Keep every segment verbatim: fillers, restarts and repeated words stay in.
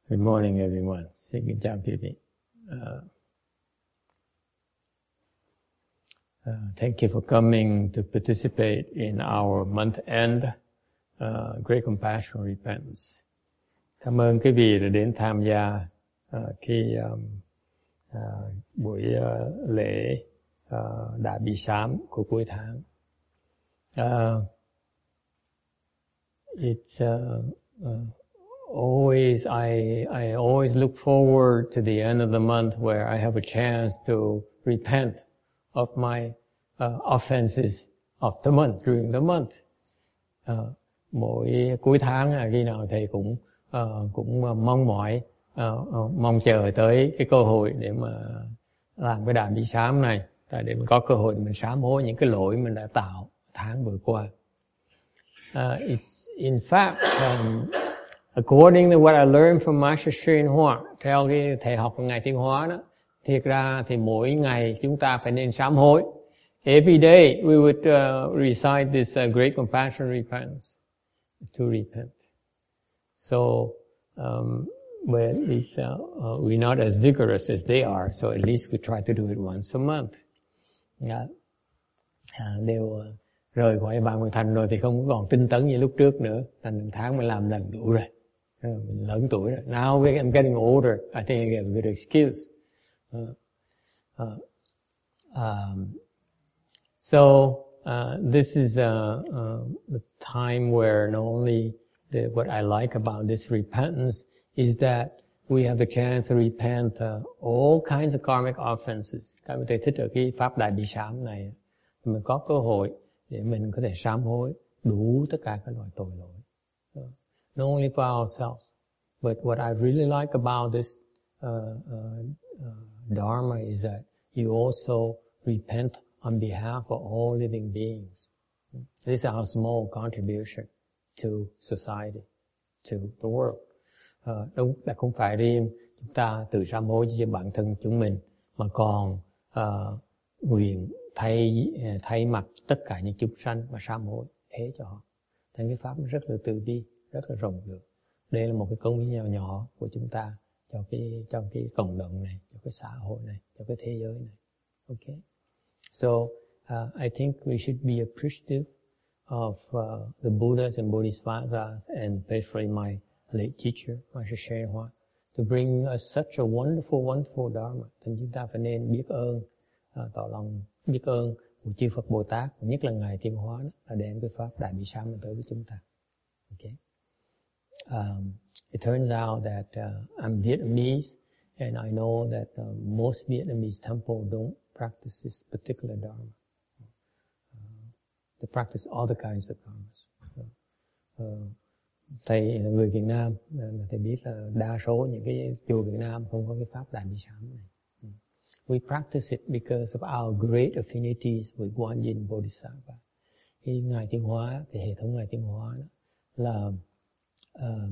Good morning, everyone. Xin kính chào quý vị. Uh, uh, thank you for coming to participate in our month-end uh, Great Compassion Repentance. Cảm ơn quý vị đã đến tham gia uh, cái um, uh, buổi uh, lễ uh, Đại Bi Sám của cuối tháng. Uh, it's uh, uh, Always, I, I always look forward to the end of the month where I have a chance to repent of my uh, offenses of the month, during the month. Uh, mỗi cuối tháng là khi nào thầy cũng uh, cũng mong mỏi, uh, uh, mong chờ tới cái cơ hội để mà làm cái Đại Bi Sám này, để mình có cơ hội để mình sám hối những cái lỗi mình đã tạo tháng vừa qua. Uh, it's in fact. Um, According to what I learned from Master Hsuan Hua, theo cái thầy học của Ngài Tiến Hóa đó, thiệt ra thì mỗi ngày chúng ta phải nên sám hối. Every day we would uh, recite this uh, Great Compassion Repentance, to repent. So, um, but at least uh, uh, we're not as vigorous as they are, so at least we try to do it once a month. Yeah. Uh, đều uh, rời khỏi Ban Quan Thành rồi thì không còn tinh tấn như lúc trước nữa, thành tháng mình làm lần đủ rồi. Mình lớn tuổi rồi. Now I'm getting older. I think I get a good excuse. Uh, uh, um, so uh, this is uh, uh, the time where not only the, what I like about this repentance is that we have the chance to repent uh, all kinds of karmic offenses. Các bạn thích ở cái pháp Đại Bi Sám này, mình có cơ hội để mình có thể sám hối đủ tất cả các loại tội lỗi. Uh, Not only for ourselves, but what I really like about this uh, uh, uh, Dharma is that you also repent on behalf of all living beings. This is our small contribution to society, to the world. Uh, đúng là không phải riêng chúng ta tự sám hối cho bản thân chúng mình, mà còn uh, nguyện thay thay mặt tất cả những chúng sanh mà sám hối thế cho họ. Thành cái pháp rất là từ bi, rất là rộng lượng. Đây là một cái công hiến nhỏ nhỏ của chúng ta cho cái cho cái cộng đồng này, cho cái xã hội này, cho cái thế giới này. Okay. So uh, I think we should be appreciative of uh, the Buddhas and Bodhisattvas, and especially my late teacher, Master Hsuan Hua, to bring us such a wonderful, wonderful Dharma. Thì chúng ta phải nên biết ơn, uh, tỏ lòng biết ơn của chư Phật Bồ Tát, nhất là Ngài Tiến Hóa đó, là đem cái pháp Đại Bi Sám tới với chúng ta. Okay. Um, it turns out that uh, I'm Vietnamese, and I know that uh, most Vietnamese temples don't practice this particular Dharma. Uh, they practice other kinds of dharmas. Uh, uh, thầy là người Việt Nam, nên thầy biết là đa số những cái chùa Việt Nam không có cái pháp Đại Bi Sám này. Uh. We practice it because of our great affinities with Guan Yin Bodhisattva. Khi Ngài Tiến Hóa, thì hệ thống Ngài Tiến Hóa đó, là uh,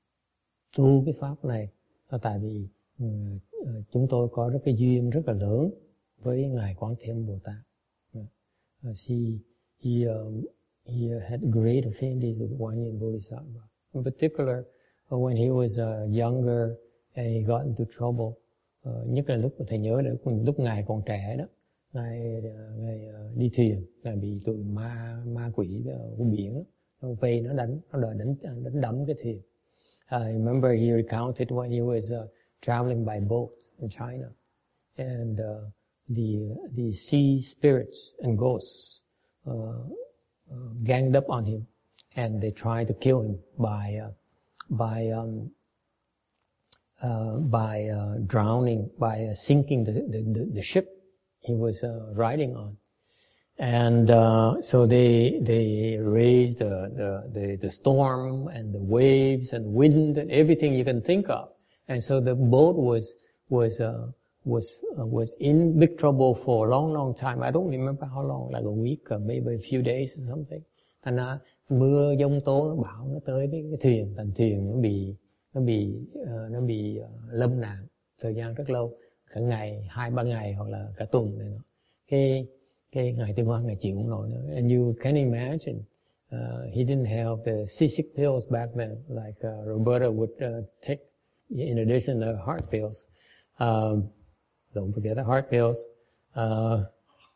tu cái pháp này là tại vì uh, uh, chúng tôi có rất cái duyên rất là lớn với Ngài Quán Thế Âm Bồ Tát. Uh, uh, she, he, um, he had great affinities with Guan Yin Bodhisattva. In particular, uh, when he was uh, younger and he got into trouble, uh, nhất là lúc thầy nhớ là lúc Ngài còn trẻ đó, Ngài, uh, Ngài uh, đi thuyền, Ngài bị tụi ma ma quỷ uh, của biển đó. Nó vây, nó đánh, nó đòi đánh, đánh đắm cái thuyền. I remember he recounted when he was uh, traveling by boat in China, and uh, the the sea spirits and ghosts uh, uh, ganged up on him, and they tried to kill him by uh, by um, uh, by uh, drowning, by uh, sinking the, the the ship he was uh, riding on. And uh, so they they raised the, the the the storm and the waves and wind and everything you can think of. And so the boat was was uh, was uh, was in big trouble for a long long time. I don't remember how long, like a week or maybe a few days or something. Thành ra mưa giông tố bão nó tới với cái thuyền, thành thuyền nó bị nó bị uh, nó bị uh, lâm nạn thời gian rất lâu, cả ngày, hai ba ngày hoặc là cả tuần này. Cái cái Ngài Tiến Hóa Ngài chịu không nổi nữa. And you can imagine, uh, he didn't have the seasick pills back then like uh, Roberta would uh, take in addition to heart pills. Um, don't forget the heart pills. Uh,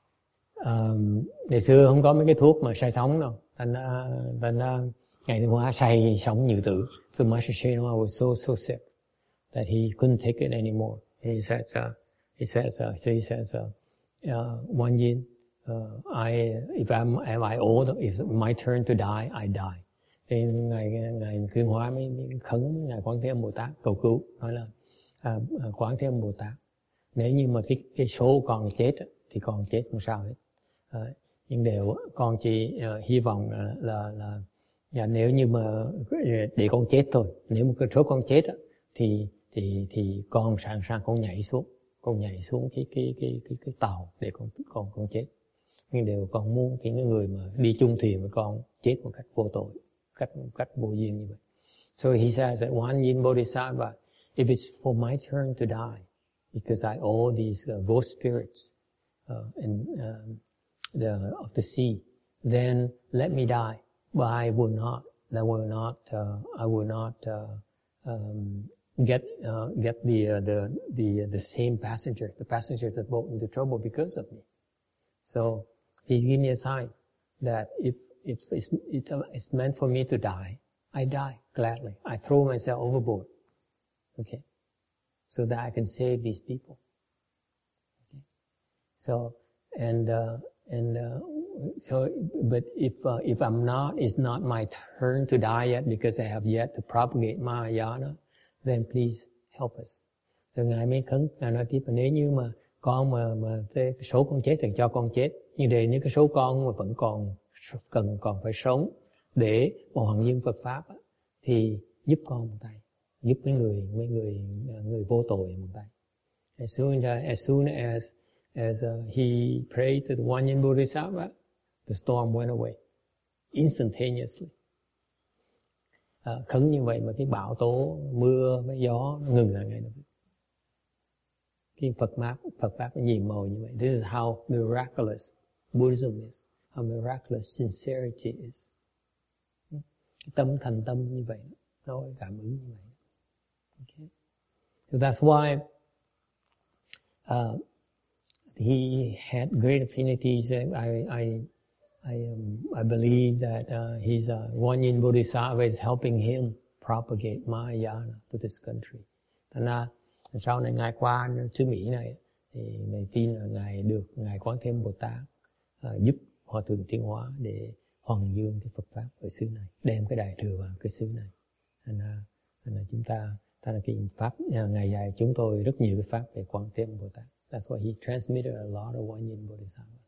um, ngày xưa không có mấy cái thuốc mà say sóng đâu. Thành ra, thành ra Ngài Thiên Hóa say sóng như tử. So Master Shenhua was so so sick that he couldn't take it anymore. He says, uh, he says, uh, so he says, uh, uh, Guan Yin, uh, I, if I'm, am I old, if my turn to die, I die. Thì ngài ngài Thiên Hóa mới khấn ngài Quán Thế Âm Bồ Tát cầu cứu, nói là à, Quán Thế Âm Bồ Tát, nếu như mà cái cái số con chết thì con chết không sao hết. À, nhưng đều con chỉ uh, hy vọng là là, là là nếu như mà để con chết thôi, nếu một cái số con chết thì thì thì con sẵn sàng con nhảy xuống, con nhảy xuống cái cái cái cái cái tàu để con con con chết. Nhưng đều con muốn cái người mà đi chung thuyền với con chết một cách vô tội, cách cách vô duyên như vậy. So he says that Guan Yin Bodhisattva, if it's for my turn to die, because I owe these uh, ghost spirits uh, and um, the of the sea, then let me die. But I will not. I will not. Uh, I will not uh, um, get uh, get the uh, the the the same passenger, the passenger that brought into trouble because of me. So he's giving me a sign that if if it's it's, uh, it's meant for me to die, I die gladly. I throw myself overboard. Okay, so that I can save these people. Okay, so and uh, and. Uh, So, but if uh, if I'm not, it's not my turn to die yet because I have yet to propagate Mahayana, then please help us. Rồi ngài mới khấn, ngài nói tiếp là nếu như mà con mà mà cái số con chết thì cho con chết, nhưng để những cái số con mà vẫn còn cần còn phải sống để hoàn dương Phật pháp thì giúp con một tay, giúp mấy người mấy người người vô tội một tay. As soon as as soon as as uh, he prayed to the Guan Yin Bodhisattva, the storm went away instantaneously. À, khấn như vậy mà cái bão tố, mưa, cái gió nó ngừng lại ngay lập tức. Cái Phật pháp, Phật pháp nó nhiệm màu như vậy. This is how miraculous Buddhism is, how miraculous sincerity is. Cái tâm thành tâm như vậy, nó cảm ứng như vậy. Okay. So that's why uh, he had great affinities. I I I um, I believe that uh, his uh, Guan Yin Bodhisattva is helping him propagate Mahayana to this country. Thành ra sau này ngài qua xứ Mỹ này thì ngài tin là ngài được ngài Quán Thế Âm Bồ Tát uh, giúp Hòa Thượng Tiến Hóa để hoàn dương cái Phật pháp ở xứ này, đem cái đại thừa vào cái xứ này. Thành ra, thành ra chúng ta, ta là cái pháp ngài dạy chúng tôi rất nhiều cái pháp về Quán Thế Âm Bồ Tát. That's why he transmitted a lot of Guan Yin Bodhisattvas.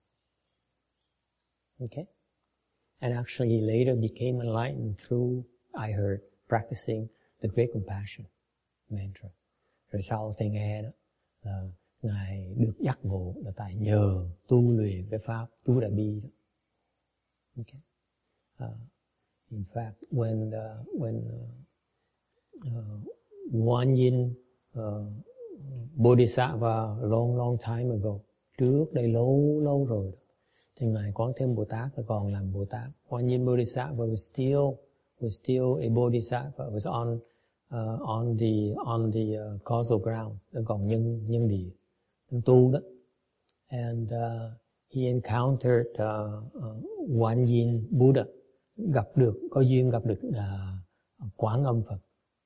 Okay? And actually he later became enlightened through, I heard, practicing the Great Compassion mantra. Rồi sau thì nghe đó, là ngài được giác ngộ là tại nhờ tu luyện cái pháp Tu Đà Bi đó. Okay? Uh, in fact, when uh, when uh, uh, Guan Yin uh, Bodhisattva long long time ago, trước đây lâu lâu rồi, thì ngài Quán Thế Âm Bồ Tát là còn làm Bồ Tát. Guan Yin Bodhisattva was still was still a Bodhisattva, was on uh, on the on the uh, causal ground, nó còn nhân nhân địa, nhân tu đó. And uh, he encountered uh, uh, Guan Yin Buddha, gặp được có duyên gặp được uh, Quán Âm Phật.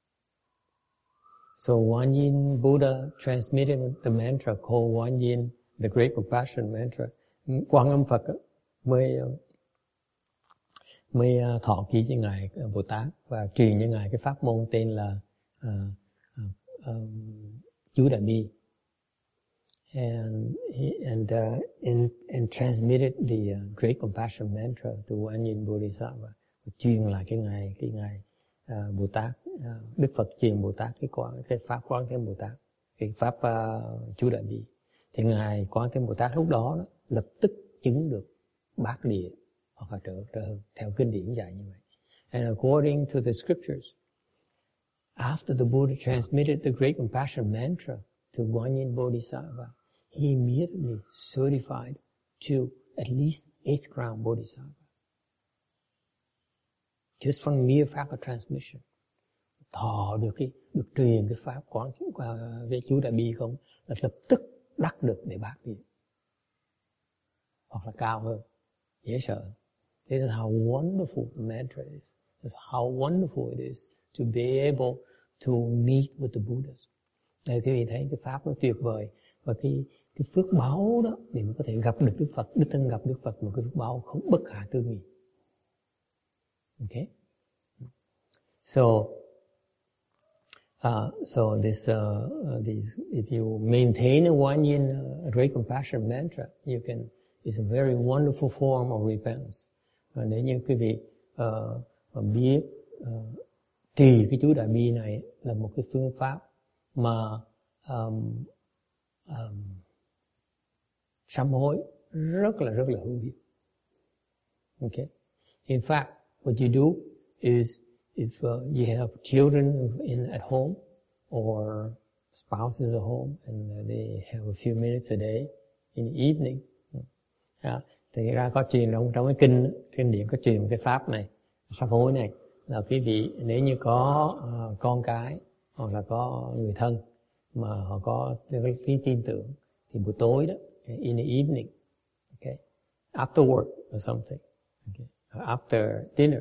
So Guan Yin Buddha transmitted the mantra called Guan Yin, the Great Compassion mantra. Quán Âm Phật mới mới thọ ký cho ngài Bồ Tát và truyền cho ngài cái pháp môn tên là uh, uh, um, Chú Đại Bi, and he, and uh, and and transmitted the uh, Great Compassion mantra to Guan Yin Bodhisattva, truyền lại cái ngài cái ngài uh, Bồ Tát, uh, Đức Phật truyền Bồ Tát cái quán cái pháp Quán Thế Âm Bồ Tát, cái pháp uh, Chú Đại Bi. Thì ngài Quán Thế Âm Bồ Tát lúc đó, đó lập tức chứng được bát địa hoặc là trở trở hơn, theo kinh điển dạy như vậy. And according to the scriptures, after the Buddha transmitted the Great Compassion mantra to Guan Yin Bodhisattva, he immediately certified to at least eighth ground Bodhisattva. Just from mere fact of transmission. thọ được cái được truyền cái pháp quán với chú Đại Bi không, là lập tức đắc được để bát đi, hoặc là cao hơn, dễ sợ. This is how wonderful the mantra is. This is how wonderful it is to be able to meet with the Buddhas. Đây quý vị thấy cái pháp nó tuyệt vời, và cái cái phước báo đó để mình có thể gặp được Đức Phật, đích thân gặp Đức Phật, một cái phước báo không bất khả tư nghị. Okay. So, uh, so this, uh, this, if you maintain a one yin uh, great compassion mantra, you can. It's a very wonderful form of repentance. Và nếu như quý vị uh, biết uh, trì cái chú Đại Bi này là một cái phương pháp mà um, um, sám hối rất là rất là hữu hiệu. Okay. In fact, what you do is if uh, you have children in at home or spouses at home and they have a few minutes a day in the evening. À, thì ra có truyền trong trong cái kinh kinh điển có truyền cái pháp này, sám hối này, là quý vị nếu như có uh, con cái hoặc là có người thân mà họ có cái tin tưởng thì buổi tối đó, in the evening, okay, after work or something, okay, after dinner,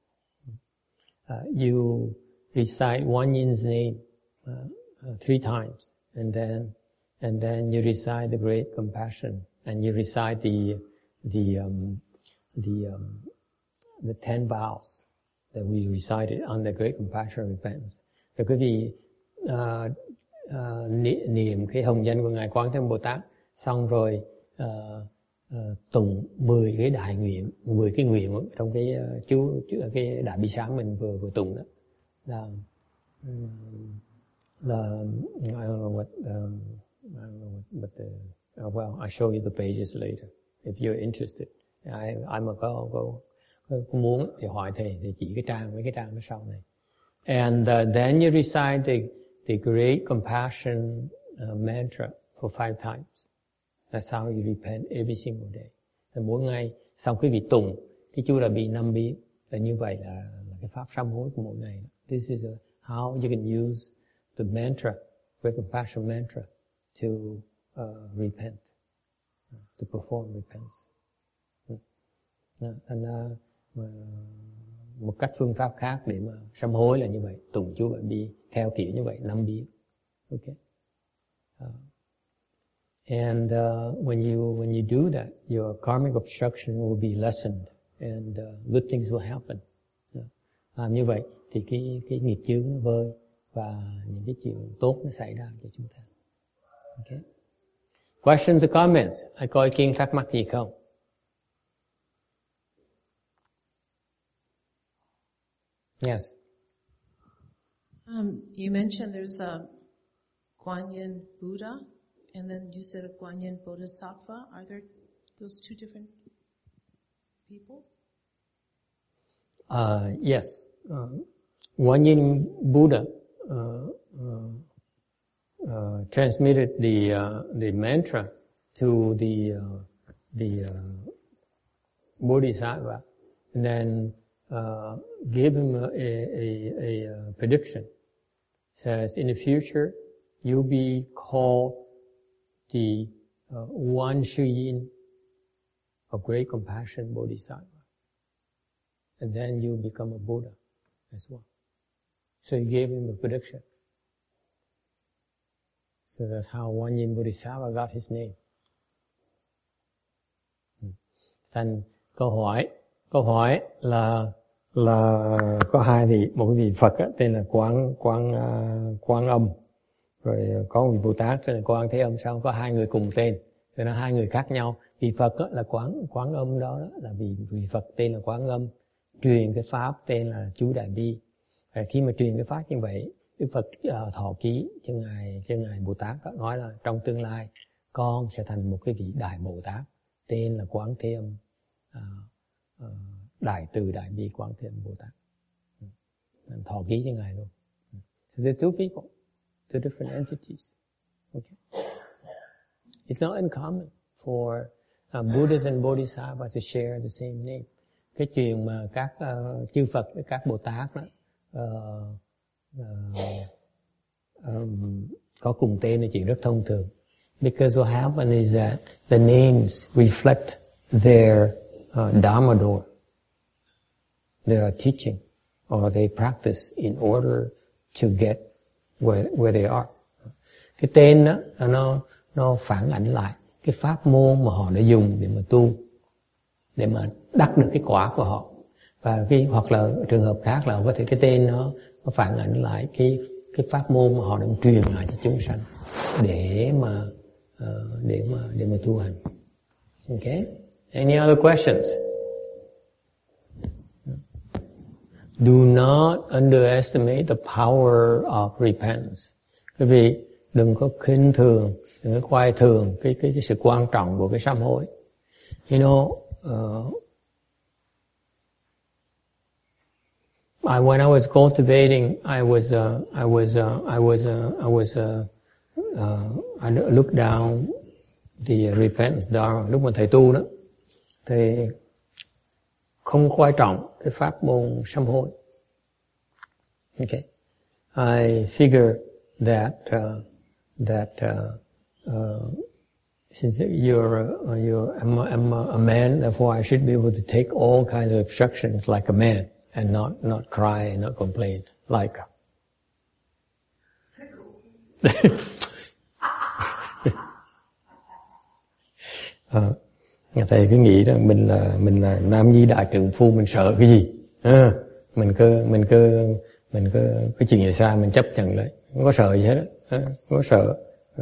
uh, you recite one yin's name uh, uh, three times, and then and then you recite the great compassion. And you recite the the um, the um, the ten vows that we recited on the Great Compassion and Repentance. Rồi quý vị uh, uh, niệm cái hồng danh của ngài Quán Thế Âm Bồ Tát, xong rồi uh, uh, tụng mười cái đại nguyện, mười cái nguyện trong cái uh, chú cái đại bi sám mình vừa vừa tụng đó, là um, là I don't know what um, I don't know what, but the Uh, well, I'll show you the pages later if you're interested. I, I'm a có, có, có muốn thì hỏi thầy thì chỉ cái trang mấy cái trang phía sau này. And uh, then you recite the the great compassion uh, mantra for five times. That's how you repent every single day. Thì mỗi ngày xong quý vị tụng cái chú Đại Bi năm biến, là như vậy là, là cái pháp sám hối của mỗi ngày. This is a, how you can use the mantra, great compassion mantra, to Uh, repent, uh, to perform repentance. Thành ra uh, một cách phương pháp khác để mà sám hối là như vậy, tụng chú Đại Bi theo kiểu như vậy, năm biến. Okay. Uh, and uh, when you when you do that, your karmic obstruction will be lessened, and uh, good things will happen. Uh, làm như vậy thì cái cái nghiệp chướng nó vơi và những cái chuyện tốt nó xảy ra cho chúng ta. Okay. Questions or comments? Ai có ý kiến thắc mắc gì không? Yes. Um, you mentioned there's a Guan Yin Buddha, and then you said a Guan Yin Bodhisattva. Are there those two different people? Uh, yes. Uh, Guan Yin Buddha uh, uh, Uh, transmitted the uh, the mantra to the uh, the uh, Bodhisattva, and then uh, gave him a, a, a, a prediction. Says in the future you'll be called the uh, Wan Shu Yin of great compassion Bodhisattva, and then you become a Buddha as well. So he gave him a prediction. So that's how Wan Yin Bodhisattva got his name. Thành câu hỏi, câu hỏi là là có hai vị, một vị Phật á, tên là Quán Quán uh, Quán Âm, rồi có một vị Bồ Tát tên là Quán Thế Âm, sao có hai người cùng tên, cho nên hai người khác nhau. Vị Phật á, là Quán Quán Âm đó, đó là vị vị Phật tên là Quán Âm, truyền cái pháp tên là chú Đại Bi. Và khi mà truyền cái pháp như vậy, Đức Phật uh, thọ ký cho ngài cho ngài Bồ Tát đó, nói là trong tương lai con sẽ thành một cái vị đại Bồ Tát tên là Quán Thế Âm, uh, uh, đại từ đại bi Quán Thế Âm Bồ Tát. Uh, thọ ký cho ngài luôn. Uh. So there are two people, two different entities. Okay. It's not uncommon for uh, Buddhas and Bodhisattvas to share the same name. Cái chuyện mà các uh, chư Phật với các Bồ Tát đó, uh, uh, um, có cùng tên là chuyện rất thông thường. Because what happens is that the names reflect their uh, dharma door. They are teaching or they practice in order to get where, where they are. Cái tên đó, nó, nó phản ảnh lại cái pháp môn mà họ đã dùng để mà tu, để mà đắc được cái quả của họ. Và cái, hoặc là trường hợp khác là có thể cái tên nó, nó phản ảnh lại cái, cái pháp môn mà họ đang truyền lại cho chúng sanh để mà, uh, để mà, để mà tu hành. Okay? Any other questions? Do not underestimate the power of repentance. Quý vị đừng có khinh thường, đừng có coi thường cái, cái, cái sự quan trọng của cái sám hối. You know, uh, I, when I was cultivating, I was, uh, I was, uh, I was, uh, I was, uh, uh, I looked down the repentance dharma. Lúc mà thầy tu đó, thì không quan trọng cái pháp môn sám hối. Okay, I figure that uh, that uh, uh, since you're uh, you're I'm a, I'm a man, therefore I should be able to take all kinds of obstructions like a man and not not cry and not complain like. uh, Thầy cứ nghĩ đó mình là mình là nam nhi đại trượng phu, mình sợ cái gì? À, mình cứ mình cứ mình cứ cái chuyện gì sai mình chấp nhận lại, không có sợ gì hết đó, à, không có sợ.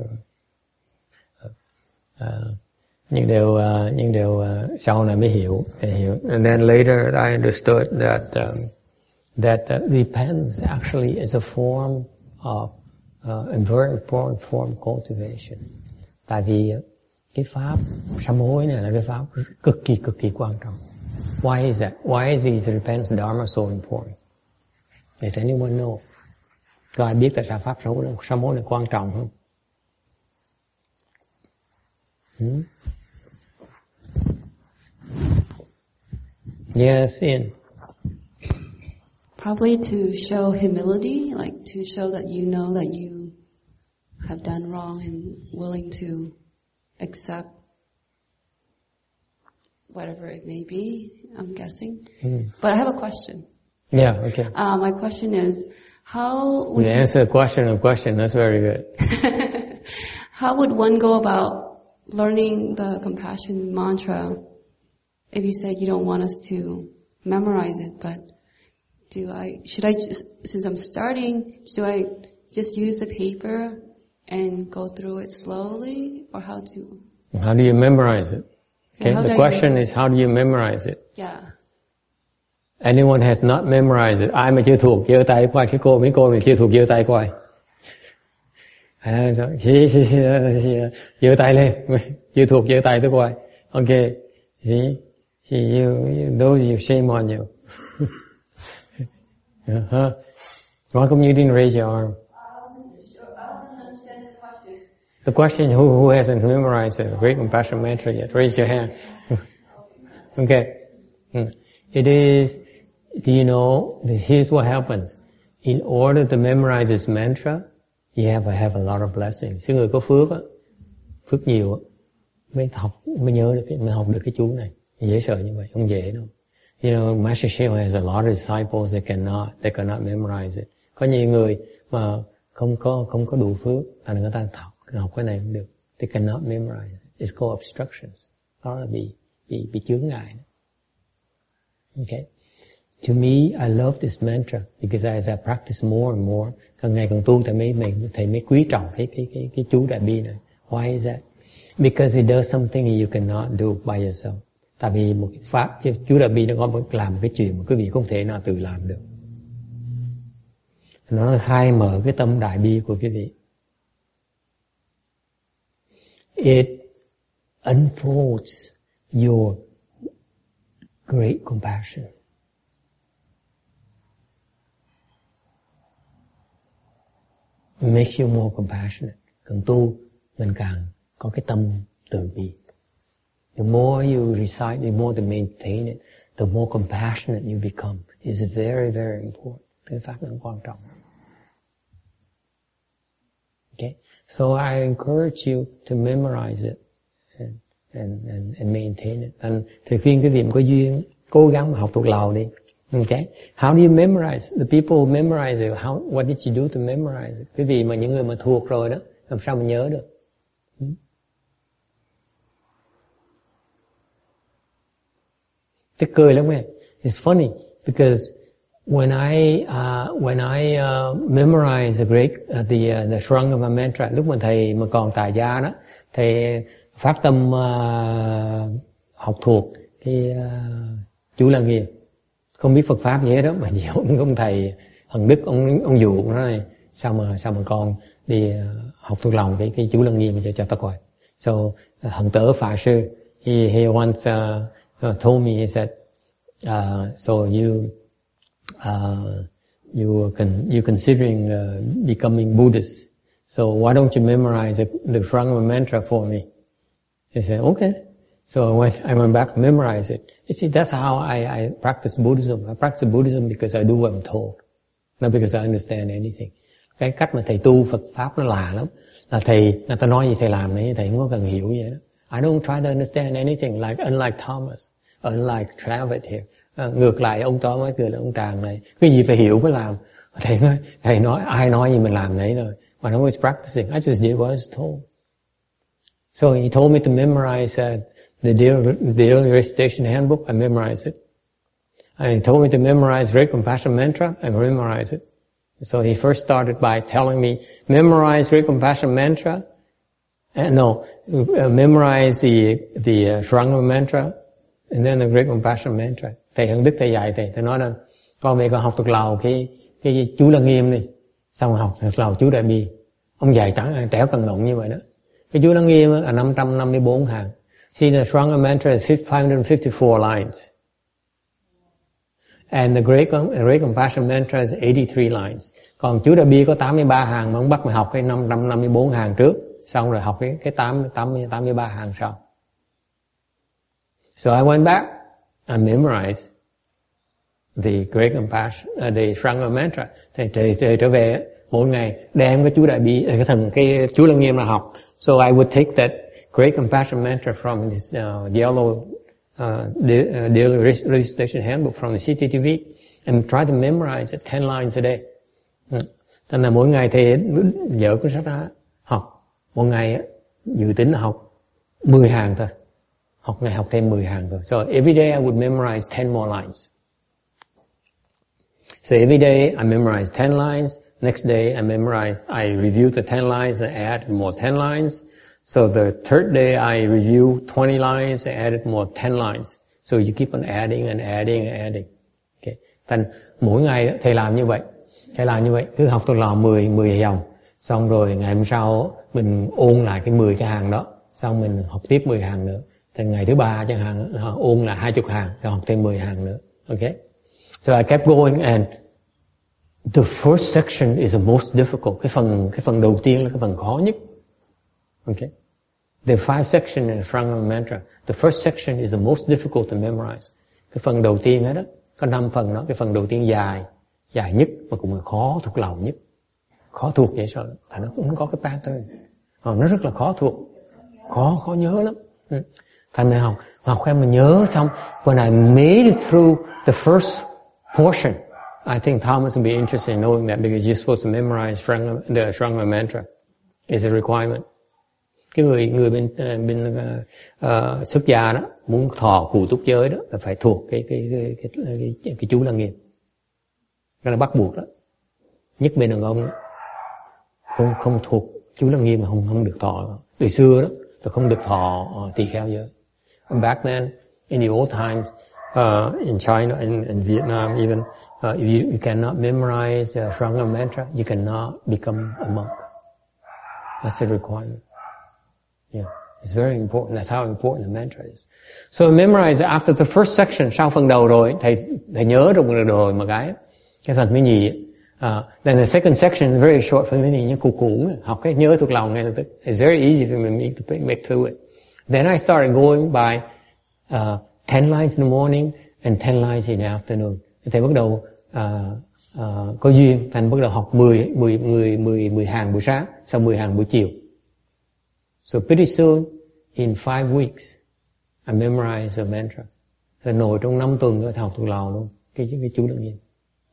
À, nhưng điều uh, nhưng điều uh, sau này mới hiểu, hiểu. And then later I understood that um, that uh, repentance actually is a form of uh, a very important form of cultivation. Tại vì cái pháp sám hối này là cái pháp cực kỳ cực kỳ quan trọng. Why is that? Why is the repentance dharma so important? Does anyone know? Có ai biết tại sao pháp sám hối này, sám hối này quan trọng không? Hmm? Yes, Ian. Probably to show humility, like to show that you know that you have done wrong and willing to accept whatever it may be, I'm guessing. Mm. But I have a question. Yeah, okay. Uh, my question is, how would you... answer the question of question, that's very good. How would one go about learning the compassion mantra if you said you don't want us to memorize it, but do I, should I just, since I'm starting, do I just use the paper and go through it slowly, or how to? How do you memorize it? Okay, yeah, the question is how do you memorize it? Yeah. Anyone has not memorized it. Ai mà chưa thuộc giơ tay qua, cái cô mấy cô mà chưa thuộc giơ tay qua. À, see, see, see, see, giơ tay lên, chưa thuộc giơ tay tới qua. Okay, see, see you, you, those you shame on you. uh-huh. Why come you didn't raise your arm? The question, who, who hasn't memorized the Great Compassion Mantra yet? Raise your hand. Okay. It is, do you know, here's what happens. In order to memorize this mantra, you have to have a lot of blessings. Cái người có phước á, phước nhiều á, mới học, mới nhớ được cái, mới học được cái chú này. Dễ sợ như vậy, không dễ đâu. You know, Master Sheo has a lot of disciples that cannot, they cannot memorize it. Có nhiều người mà không có, không có đủ phước, thành người ta học. Học cái này không được. They cannot memorize it. It's called obstructions. Đó là bị, bị, bị chướng ngại. Okay. To me, I love this mantra because as I practice more and more, càng ngày càng tu thầy mới, mình, thầy mới quý trọng cái, cái, cái, cái chú Đại Bi này. Why is that? Because it does something you cannot do by yourself. Tại vì một cái pháp, cái chú Đại Bi nó có làm cái chuyện mà quý vị không thể nào tự làm được. Nó khai mở cái tâm Đại Bi của quý vị. It unfolds your great compassion. It makes you more compassionate. Càng tu, mình càng có cái tâm từ bi. The more you recite, the more to maintain it, the more compassionate you become. It's very, very important. Cái pháp nó quan trọng. Okay, so I encourage you to memorize it and and and, and maintain it. And thầy khuyên quý vị có duyên cố gắng mà học thuộc lòng đi. Okay, how do you memorize? The people who memorize it, how what did you do to memorize it? Quý vị mà những người mà thuộc rồi đó, làm sao mà nhớ được? Hmm? Tức cười lắm nghe. It's funny because when I uh, when I uh, memorize the great uh, the uh, the Shrangama mantra, lúc mà thầy mà còn tại gia đó, thầy phát tâm uh, học thuộc cái uh, chú Lăng Nghiêm, không biết Phật pháp gì hết đó, mà chỉ ông, ông thầy Hằng Đức ông ông dụ ông nói này, sao mà sao mà con đi uh, học thuộc lòng cái cái chú Lăng Nghiêm cho cho ta coi. So uh, Hằng Tở Phạ Sư he he once uh, uh, told me, he said, uh, so you Uh, you can you considering uh, becoming Buddhist, so why don't you memorize the, the Shrangama mantra for me? He said, okay. So I went, I went back and memorized it. You see, that's how I, I practice Buddhism. I practice Buddhism because I do what I'm told, not because I understand anything. Cái cách mà thầy tu Phật pháp nó lạ lắm. Là thầy, người ta nói gì thầy làm đấy, thầy không có cần hiểu vậy đó. I don't try to understand anything, like unlike Thomas, unlike Travis here. À, ngược lại ông Thomas cười là ông Tràng này, cái gì phải hiểu mới làm. Thầy nói, thầy nói ai nói gì mình làm đấy rồi. When I was practicing, I just did what I was told. So he told me to memorize uh, the daily, daily recitation handbook. I memorized it. And he told me to memorize Great Compassion Mantra. I memorized it. So he first started by telling me, memorize Great Compassion Mantra. Uh, no, uh, memorize the the uh, Shrangama Mantra, and then the Great Compassion Mantra. Thầy Hưng Đức thầy dạy thầy, thầy nói là con về con học thuộc lòng cái cái chú Lăng Nghiêm đi, xong rồi học thuộc lòng chú Đại Bi. Ông dạy trắng trẻo cần ngọng như vậy đó. Cái chú Lăng Nghiêm là năm trăm năm mươi bốn hàng. See, the Shrangama Mantra is five hundred fifty-four lines. And the Great, Great Compassion Mantra is eighty-three lines. Còn chú Đại Bi có tám mươi ba hàng, mà ông bắt mày học cái năm trăm năm mươi bốn hàng trước, xong rồi học cái cái tám tám mươi ba hàng sau. So I went back. I memorized the Great Compassion, uh, the Shrangama Mantra. Thầy, thầy, thầy trở về mỗi ngày đem cái chú Đại Bi, cái thần cái chú Lăng Nghiêm là học. So I would take that Great Compassion Mantra from this uh, yellow uh, daily recitation handbook from the C T T V and try to memorize it ten lines a day. Thành là mỗi ngày thầy dở cuốn sách đó học, mỗi ngày dự tính là học mười hàng thôi. Học ngày học thêm mười hàng thôi. So every day I would memorize ten more lines. So every day I memorize ten lines. Next day I memorize, I review the ten lines and add more ten lines. So the third day I review twenty lines and added more ten lines. So you keep on adding and adding and adding. Okay. Thành mỗi ngày thầy làm như vậy. Thầy làm như vậy, cứ học thuộc lòng mười, mười dòng. Xong rồi ngày hôm sau mình ôn lại cái mười cái hàng đó. Xong mình học tiếp mười hàng nữa. Thì ngày thứ ba chẳng hạn ôn là hai chục hàng, rồi học thêm mười hàng nữa. Okay? So I kept going and the first section is the most difficult. Cái phần cái phần đầu tiên là cái phần khó nhất. Okay? There are five sections in Shrangama Mantra. The first section is the most difficult to memorize. Cái phần đầu tiên hết đó, có năm phần đó, cái phần đầu tiên dài, dài nhất mà cũng là khó thuộc lòng nhất. Khó thuộc vậy sao? Tại nó cũng không có cái pattern. Ờ, nó rất là khó thuộc. Khó khó nhớ lắm. Ừ. Thành này học, học em mình nhớ xong, when I made it through the first portion, I think Thomas would be interested in knowing that because you're supposed to memorize Shrangama, the Shrangama Mantra. It's a requirement. Cái người người bên bên uh, uh, xuất gia đó muốn thọ cụ túc giới đó là phải thuộc cái cái cái cái, cái, cái, cái chú Lăng Nghiêm. Cái là bắt buộc đó. Nhất bên đàn ông đó, không không thuộc chú Lăng Nghiêm mà không không được thọ. Từ xưa đó là không được thọ uh, tỳ kheo giới. Back then, in the old times, uh, in China and in, in Vietnam even, uh, if you, you cannot memorize uh, Shrangama Mantra, you cannot become a monk. That's a requirement. Yeah, it's very important. That's how important the mantra is. So memorize after the first section. Sau phần đầu rồi, thầy thầy nhớ được rồi mà cái cái phần thứ nhì. Uh, then the second section is very short. Phần thứ nhì như cũ cũ, học cái nhớ thuộc lòng ngay lập tức. It's very easy for me to make through it. Then I started going by uh, ten lines in the morning and ten lines in the afternoon. Thầy bắt đầu uh, uh, có duyên thành bắt đầu học mười, mười, mười, mười, mười hàng buổi sáng, sau mười hàng buổi chiều. So pretty soon, in five weeks, I memorized the mantra. Rồi nổi trong năm tuần rồi học thuộc lòng luôn cái cái chú Lăng Nghiêm.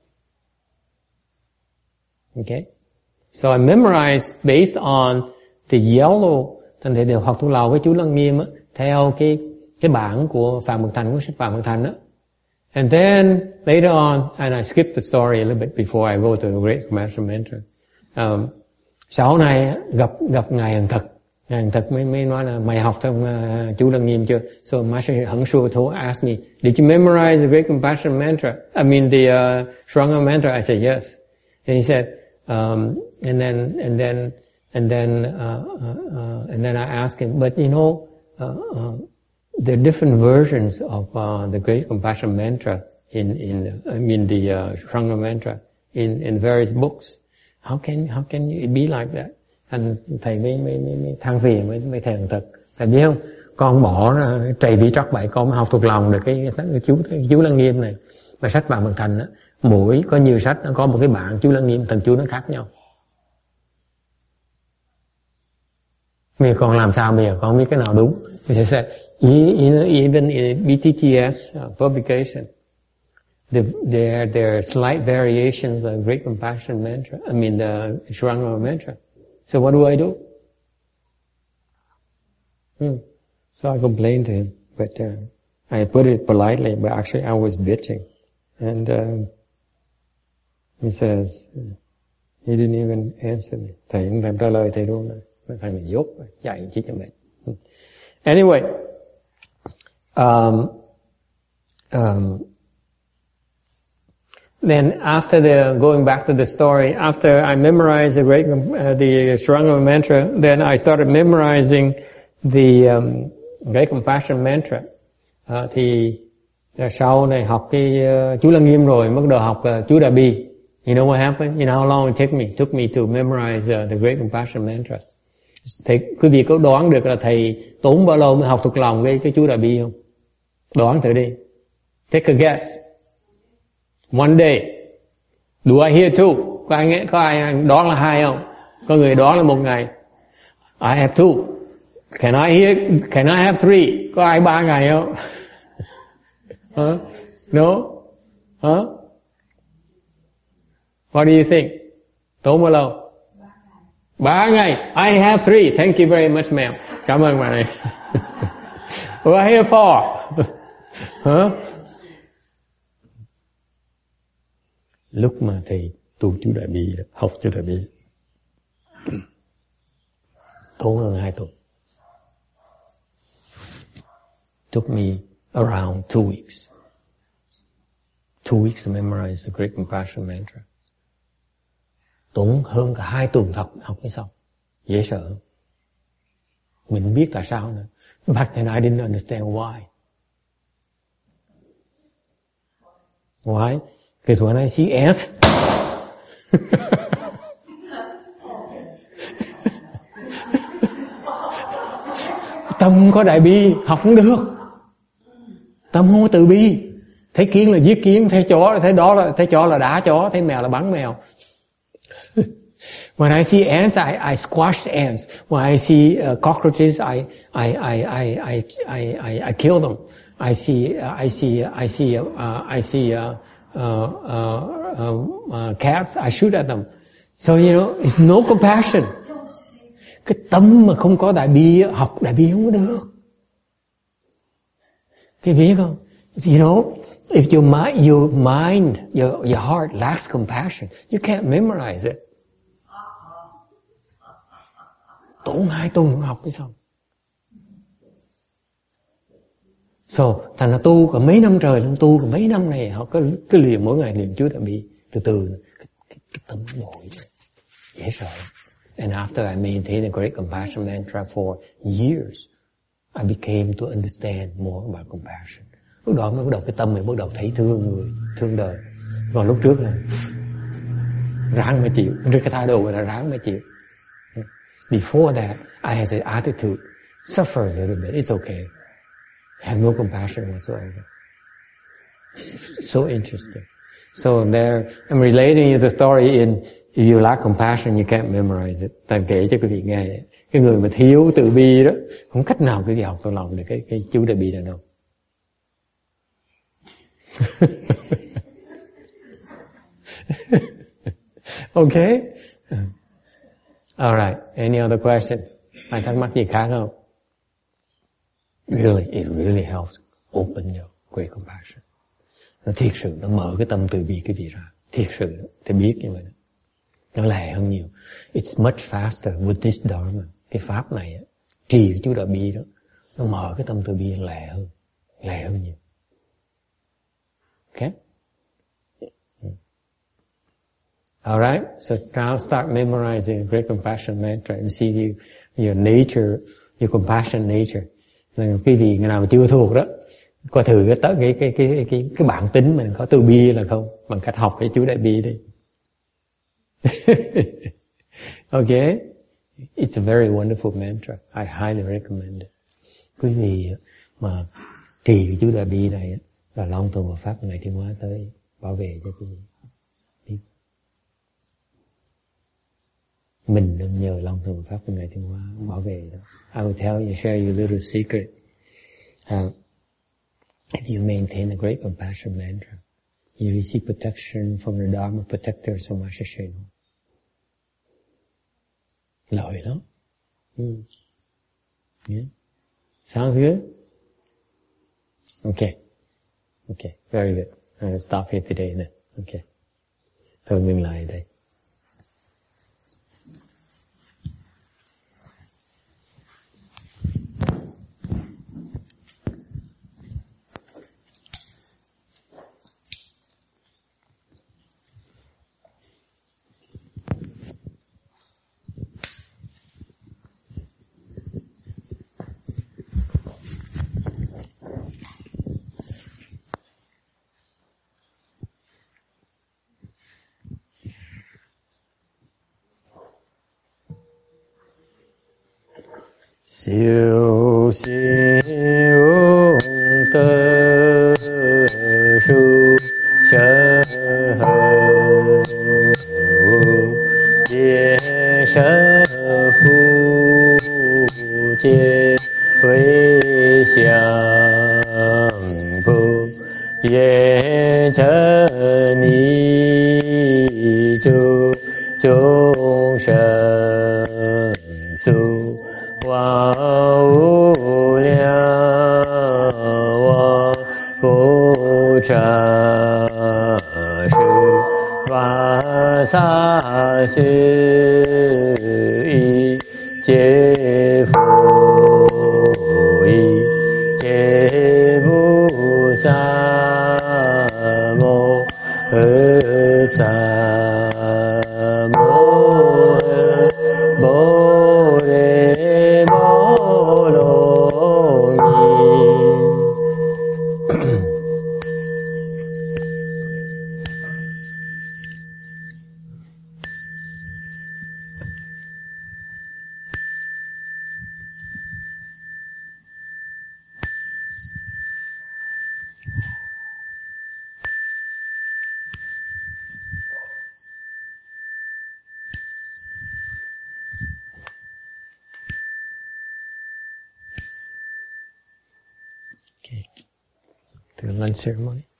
Okay, so I memorized based on the yellow. Thành thể đều học thuộc lòng cái chú Lăng Nghiêm á, theo cái cái bản của Phạm Bậc Thành, của sách Phạm Bậc Thành á. And then later on, and I skipped the story a little bit before I go to the Great Compassion Mantra. Um, sau này gặp gặp ngài Hằng Thực, ngài Hằng Thực mới mới nói là mày học trong uh, chú Lăng Nghiêm chưa? So Master Hằng Shu told asked me, did you memorize the Great Compassion Mantra? I mean the uh, Shranga Mantra. I said yes. And he said, um, and then and then and then uh, uh, uh, and then I asked him, but you know. Uh, uh, There are different versions of uh, the Great Compassion Mantra in in I mean the uh, Shranga Mantra in in various books. How can how can it be like that? Anh thầy mới mới mới, mới than phiền mới mới thầy Hằng Thực. Thầy biết không? Con bỏ ra trầy vị trót bậy, con mới học thuộc lòng được cái, cái, cái chú cái chú Lăng Nghiêm này. Mà sách Phạm Bậc Thành á, mỗi có nhiều sách nó có một cái bản chú Lăng Nghiêm, từng chú nó khác nhau. Bây giờ con làm sao bây giờ con không biết cái nào đúng? They said, even in B T T S uh, publication, the, there there are slight variations of Great Compassion Mantra. I mean the Shranga Mantra. So what do I do? Hmm. So I complained to him, but uh, I put it politely, but actually I was bitching, and um, he says he didn't even answer me. Thầy không thèm trả lời thầy luôn rồi. Thầy mình dốt dạy chỉ cho mình. Anyway, um, um, then after the going back to the story, after I memorized the great uh, the Shranga Mantra, then I started memorizing the um, Great Compassion Mantra. Uh, thì uh, sau này học cái uh, chú Lăng Nghiêm rồi, bắt đầu học uh, chú Đại Bi. You know what happened? You know how long it took me? It took me to memorize uh, the Great Compassion Mantra. Thầy, quý vị có đoán được là thầy tốn bao lâu mới học thuộc lòng cái, cái chú Đại Bi không? Đoán thử đi. Take a guess. One day. Do I hear two? Có ai nghe, có ai đoán là hai không? Có người đoán là một ngày. I have two. Can I hear, can I have three? Có ai ba ngày không? Huh? No? Huh? What do you think? Tốn bao lâu? Ba ngày. I have three. Thank you very much, ma'am. Cảm ơn bạn này. We're here for. Huh? Lúc mà thầy tu chú Đại Bi, học chú Đại Bi, tốn hơn hai tuần. Took me around two weeks. Two weeks to memorize the Great Compassion Mantra. Tốn hơn cả hai tuần học học mới xong. Dễ sợ. Mình không biết tại sao nữa. Back then I didn't understand why. Why? Because when I see ants, tâm có đại bi học không được. Tâm không có từ bi. Thấy kiến là giết kiến, thấy chó, thấy đó là thấy chó là đá chó, thấy mèo là bắn mèo. When I see ants, I, I squash ants. When I see uh, cockroaches, I, I, I, I, I, I, I, I kill them. I see, uh, I see, uh, I see, uh, I see uh, uh, uh, uh, uh, cats. I shoot at them. So you know, it's no compassion. Cái tâm mà không có đại bi, học đại bi không có được. Cái biết không? You know, if your mind, your mind, your your heart lacks compassion, you can't memorize it. Tốn hai tuần học mới xong. So, thành là tu cả mấy năm trời, tu cả mấy năm này, họ cứ, cứ luyện mỗi ngày luyện chú Đại Bi, từ từ, cái, cái, cái tâm nổi, dễ sợ. And after I maintained the Great Compassion Mantra for years, I became to understand more about compassion. Lúc đó mới bắt đầu cái tâm mình bắt đầu thấy thương người, thương đời. Còn lúc trước là ráng mà chịu, cái thái độ là ráng mà chịu. Before that, I had the attitude, suffer a little bit, it's okay. Have no compassion whatsoever. It's so interesting. So there, I'm relating you the story in, if you lack compassion, you can't memorize it. Ta kể cho quý vị nghe, cái người mà thiếu từ bi đó, không cách nào quý vị học trong lòng được cái, cái chú đại bi này đâu. Okay? Alright, any other questions? Ai thắc mắc gì khác không? Really, it really helps open your great compassion. Nó thiệt sự, nó mở cái tâm từ bi cái gì ra. Thiệt sự, thì biết như vậy. Nó lẹ hơn nhiều. It's much faster with this dharma. Cái pháp này, trì cái chú đại bi đó, nó mở cái tâm từ bi lẹ hơn. Lẹ hơn nhiều. Okay? Alright, so now start memorizing great compassion mantra and see you, your nature, your compassion nature. Nên quý vị người nào mà chưa thuộc đó, coi thử cái cái cái cái cái cái bản tính mình có từ bi là không, bằng cách học cái chú đại bi đi. Okay, it's a very wonderful mantra. I highly recommend it. Quý vị mà trì cái chú đại bi này là long tuần Phật pháp ngày tiến hóa tới bảo vệ cho quý vị. Mình đừng nhờ long thường pháp của ngày tiến hóa bảo vệ đó. I will tell you, share you a little secret. Uh, if you maintain a great compassion mantra, you receive protection from the Dharma protector so much as you know. Lợi lắm. Mm. Yeah. Sounds good? Okay. Okay, very good. I'm going to stop here today then. Okay. Thôi ngừng lại đây. Siêu siêu tơ su sơ hờ địa sơ phu chế huế xiang phu ye chơ ni chu chung sơ su Wa wu liang wa gu cha shi wa sa shi yi jie fu yi jie bu sa mo he sa mo mo re Okay. To the lunch ceremony.